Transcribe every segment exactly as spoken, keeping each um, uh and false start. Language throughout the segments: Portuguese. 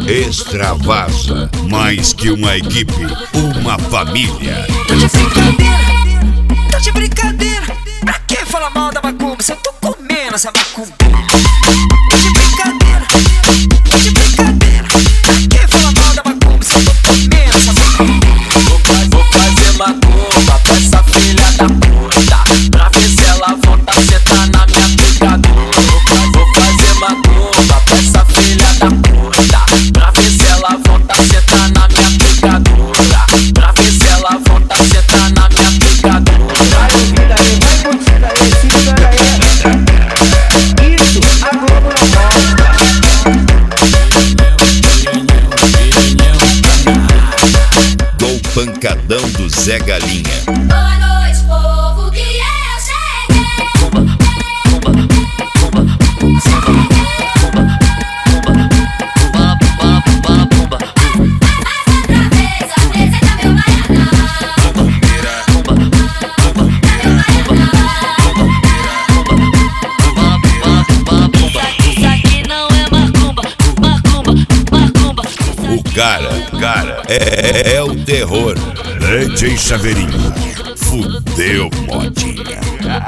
Extravasa, mais que uma equipe, uma família. Tô de brincadeira, tô de brincadeira. Pra que falar mal da macumba se eu tô comendo essa macumba? Tô de brincadeira, tô de brincadeira. Pra que falar mal da macumba se eu tô comendo essa macumba? Vou fazer macumba pra essa filha da puta, pra ver se ela volta a sentar na minha picadura. Vou fazer macumba pra essa filha da puta, pra ver se ela volta a sentar na minha picadura, pra ver se ela volta a sentar na minha picadura. Vai ouvir aí, vai curtir aí, se liga aí. Isso, a Globo não mostra. Do pancadão do Zé Galinha. Boa noite, povo, que eu cheguei. Mais outra vez, apresenta meu Baianão. Isso aqui não é macumba, macumba, macumba. O cara, cara, é, é o terror. D J Chaveirinho. Fudeu, modinha.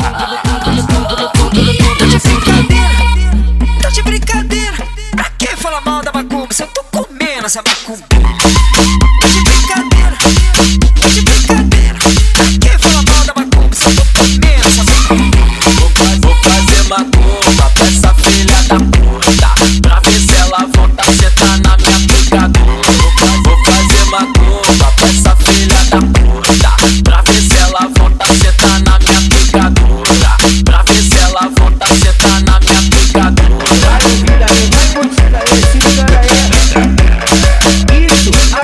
Tô de brincadeira, tô de brincadeira. Pra que falar mal da macumba se eu tô comendo essa macumba? Tô de brincadeira, tô de brincadeira. Pra que falar mal da macumba se eu tô comendo essa macumba? Vou fazer macumba pra essa filha da puta, pra ver se ela volta a sentar na minha picadura. Vou fazer macumba pra essa filha da puta, pra ver se ela volta a sentar na minha picadura, pra ver se ela volta a sentar na minha picadura. Vai ouvir aí, vai curtir aí, se liga aí. Isso, a